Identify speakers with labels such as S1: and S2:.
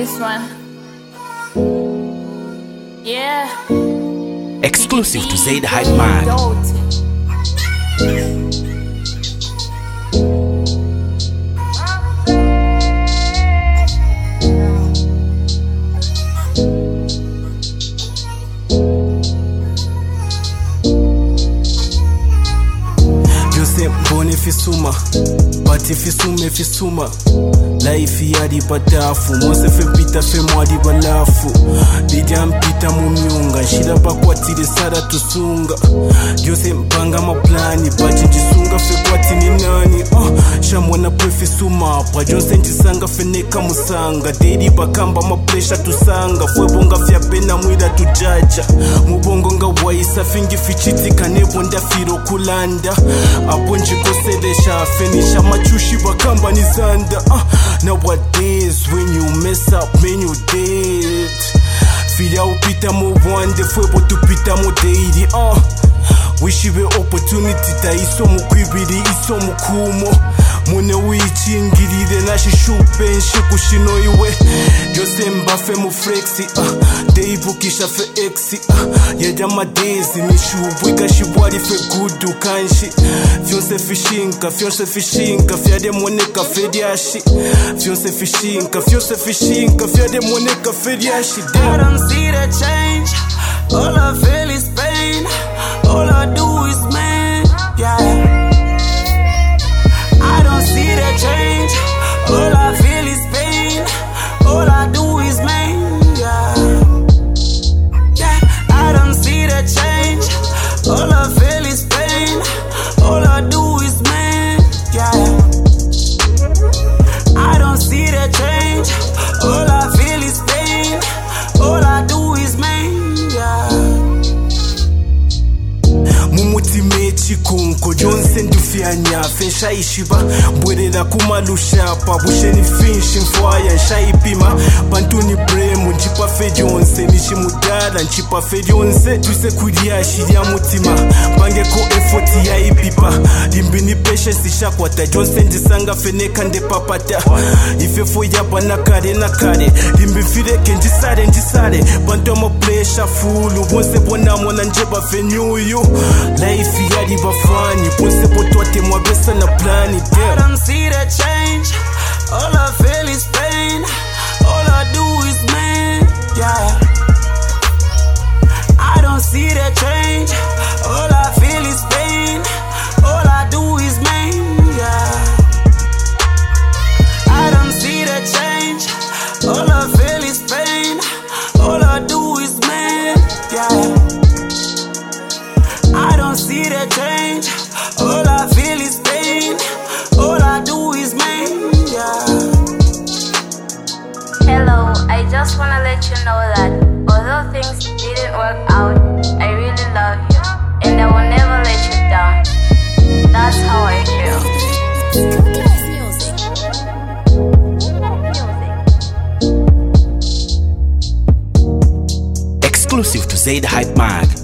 S1: this one. Yeah.
S2: Exclusive to Zaid Hype Man.
S3: Fisuma, but if fisuma, life yadi patafu, mose fe pita fe mwadi balafu, dijam pita mumiunga, shida bakwati de sada tusunga, jose mpanga maplani, bachi jisunga fe kwati ni nani, shamwana pwe fisuma, pa jose njisanga fe neka musanga, dedi bakamba maplesha tusanga, fwe bonga fya pena mwida tujaja, mubongo nga waisa fingi fichiti kanebo nda firo kulanda, apo njikose Sedesha finisha machushi bakamba ni zanda. Nowadays when you mess up, man you dead. Fila upita mo one day fwebo tupita mo daily. Wish you opportunity ta iso mukwibiri iso mukumo. Mune wichingirire nashishupe nshikushino iwe. Jose mbafe mu flexi deibukisha fe exi Yeja madezi mishubwika shibwari fe gudu kanshi Fyonse fishinka fyade moneka fediashi Fyonse fishinka fyade moneka fediashi.
S4: I don't see the change, all I feel is pain, all I do is man, yeah. I don't see the change, all I feel is pain, all I do is man, yeah. Yeah, I don't see the change, all I feel is pain, all I do is man, yeah. I don't see the change, all I feel is pain, all I do is man, yeah.
S3: Mumutimeti kunko Jonse ndufia nyafe nshaishiba mbwerera kumalusha pa busheni finshi mfwaya nshaipima bantuni bremu nchipa fe Jonse nishimudala nchipa fe Jonse tuse kuria shiria mutima bangeko effort ya ipipa limbini patience shakwata Jonse ndisanga feneka nde papata ifefo yabana kare na kare limbifireke njisare bantu ama pressure full bonse bona mona njeba fenyuyu life yadi bafani ponse potwate mwabesa na plani.
S4: I don't see the change, all I feel is pain, all I do is man, yeah. I don't see the change, all I feel is pain, all I do is man, yeah. I don't see the change, all I feel is pain, all I do is man, yeah. I don't see the change, all I feel is pain, all I do is man, yeah.
S1: Hello, I just wanna let you know that although things didn't work out, I really love you and I will never let you down. That's how I feel.
S2: Exclusive to Zaid Hype Man.